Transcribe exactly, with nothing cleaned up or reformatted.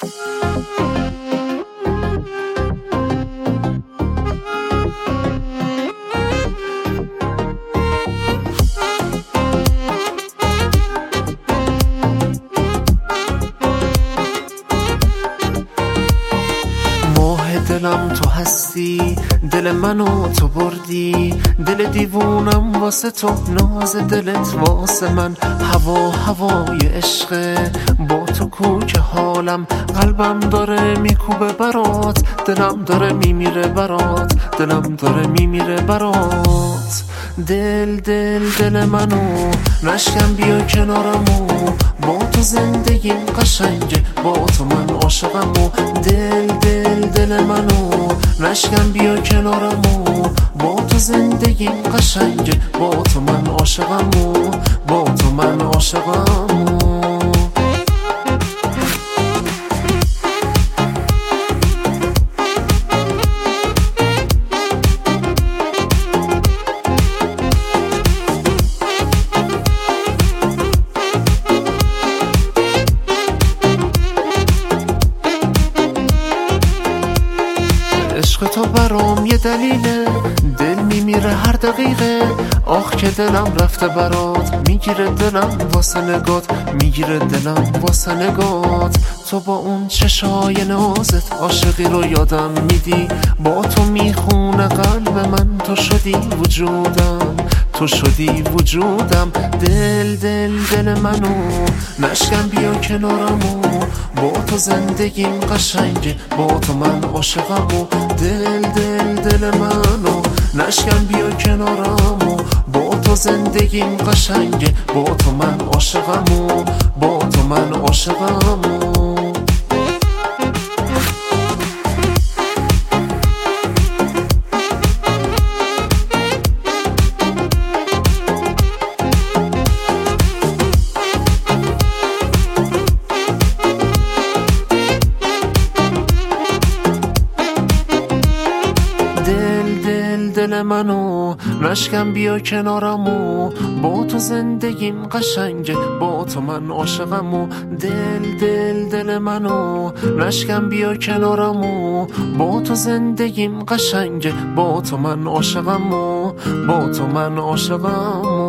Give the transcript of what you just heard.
دلم تو هستی، دل منو تو بردی، دل دیوونم واسه تو، ناز دلت واسه من، هوا هوای عشقه، با تو کوچه حالم، قلبم داره میکوبه برات، دلم داره میمیره برات، دلم داره میمیره برات. دل دل دل منو نشکن، بیا کنارمو، با تو زندگیم قشنگه، با تو من عاشقمو. دل دل دل منو نشکن، بیا کنارمو، با تو زندگیم قشنگه، با تو من عاشقمو، با تو من عاشقمو. عشق تو برام یه دلیله، دل میمیره هر دقیقه، آخ که دلم رفته برات، میگیره دلم واسه نگات، میگیره دلم واسه نگات. تو با اون چشای نازت عاشقی رو یادم میدی، با تو میخونه قلب من، تو شدی وجودم، تو شدی وجودم. دل دل دل منو نشکن، بیا کنارمو، با تو زندگیم قشنگه، با تو من عاشقمو. دل دل دل منو نشکن، بیا کنارمو، با تو زندگیم قشنگه، با تو من عاشقمو، با تو من عاشقمو. دل منو نشکن، بیا کنارمو، با تو زندگیم قشنگه، با تو من عاشقمو. دل دل دل منو نشکن، بیا کنارمو، با تو زندگیم قشنگه، با تو من عاشقمو، با تو من عاشقمو.